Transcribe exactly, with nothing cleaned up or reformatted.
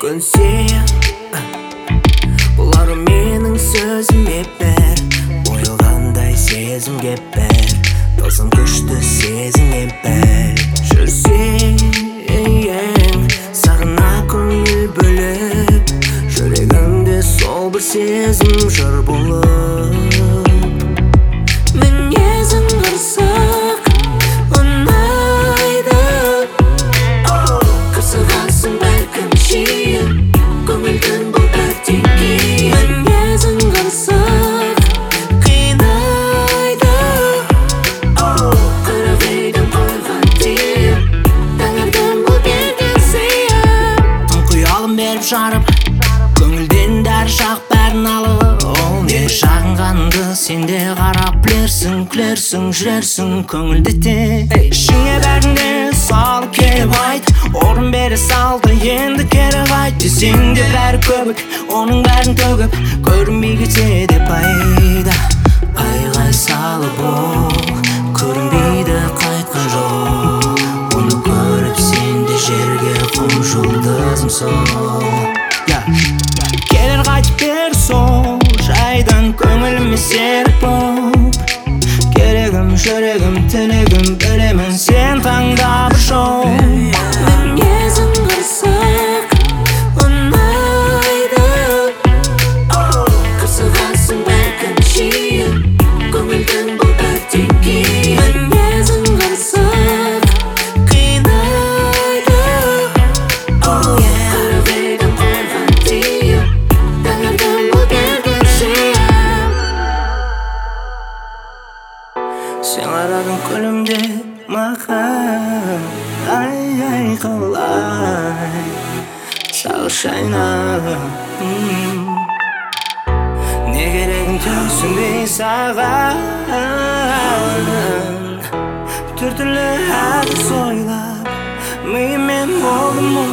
мүмкін сен бұлар менің сөзіме бер ойылғандай сезімге бер тылсым күшті сезімге бер жүрсең сағына көңіл бөліп жүрегімде сол бір сезім жыр болып мінезің қырсық ұнайды қырсығансың бәлкім жиі көңілдің бұл дәрттен кейін мінезің қырсық қинайды қырық үйдің қойған тиіп таңертең бұл берген сыйым тым құялым беріп жарып көңілден дәр шақ бәрін алып ол не жағынғанды сен де қарап білерсің күлерсің жүрерсің көңілді де ішіңе бәрінде салып келіп айт орын бере салды енді кері қайт десең де бәрі көбік оның бәрін төгіп көрінбей кетсе де пайда айғай салып ол көрінбейді қайтқан жол оны көріп сен де жерге құм жұлдызым сол келер қайтып бер сол жайдан көңіліме серік боп керегім жүрегім тілегім білемін сен таңда бір жол мінезің қырсық ұнайды қырсығансың бәлкім жиі көңілдің бұл дәрттен кейін мінезің қырсық қинайды қырық үйдің қойған тиіп таңертең бұл берген сыйым сен қарадың күлімдеп маған ай-ай қалай сағыз шайнап не керегін түсінбей саған түр түрлі әдіс ойлап миыммен болдым